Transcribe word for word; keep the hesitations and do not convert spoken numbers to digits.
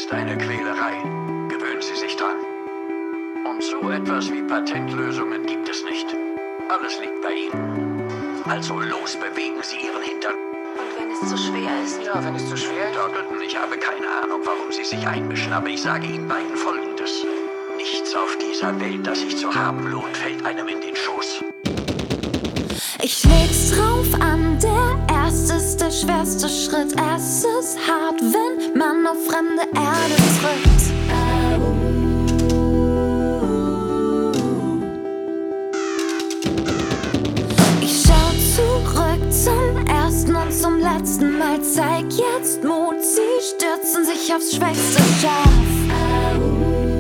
ist eine Quälerei. Gewöhnen Sie sich dran. Und so etwas wie Patentlösungen gibt es nicht. Alles liegt bei Ihnen. Also los, bewegen Sie Ihren Hintern. Und wenn es zu schwer ist? Ja, wenn es zu schwer ist. Doggleton, ich habe keine Ahnung, warum Sie sich einmischen, aber ich sage Ihnen beiden Folgendes. Nichts auf dieser Welt, das sich zu haben lohnt, fällt einem in den Schoß. Ich leg's drauf an, der erste ist der schwerste Schritt. Es ist hart, wenn man auf fremde Erde tritt. Ich schau zurück zum ersten und zum letzten Mal. Zeig jetzt Mut, sie stürzen sich aufs schwächste Schaf.